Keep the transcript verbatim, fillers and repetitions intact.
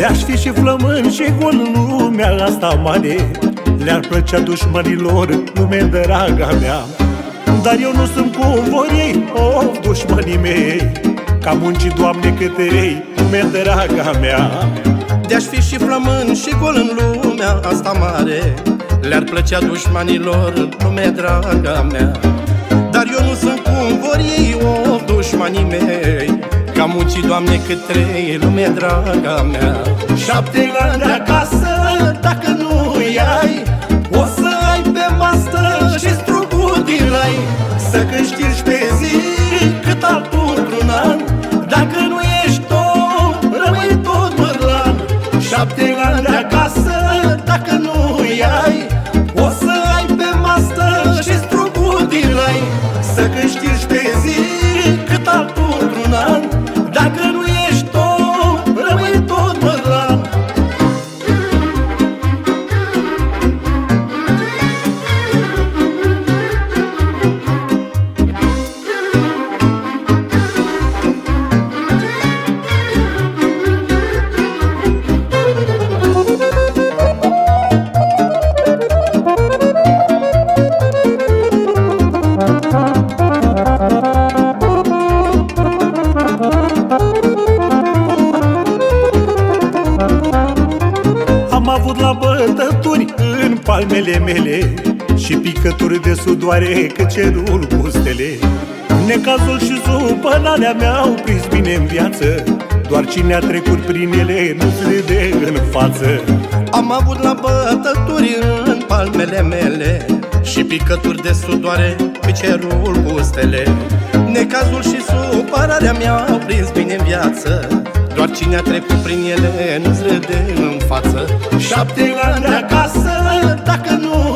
De-aș fi și flămând și gol în lumea asta mare, le-ar plăcea dușmanilor lume draga mea. Dar eu nu sunt cum vor ei, of, dușmanii mei, ca muncii, Doamne, câte rei, lume draga mea. De-aș fi și flămând și gol în lumea asta mare, le-ar plăcea dușmanilor lume draga mea. Dar eu nu sunt cum vor ei, of, dușmanii mei, ca muncii, Doamne, cât trei, lume draga mea. Șapte ani de acasă, dacă nu-i ai, o să ai pe masă și strugul din rai, să câștigi pe zi cât altul într-un an. Dacă nu ești om, rămâi tot mărlan. Șapte ani de acasă, dacă nu-i ai, o să ai pe masă și strugul din rai, să câștigi pe zi cât altul într-un an. Dacă nu ești om, rămâi tot mărlan. Am avut la bătături în palmele mele și picături de sudoare că cerul cu stele. Necazul și supărarea mi-au prins bine în viață, doar cine a trecut prin ele nu-ți râde în față. Am avut la bătături în palmele mele și picături de sudoare pe cerul cu stele. Necazul și supărarea mi-au prins bine în viață, doar cine a trecut prin ele nu-ți râde în față. Șapte ani de acasă, dacă nu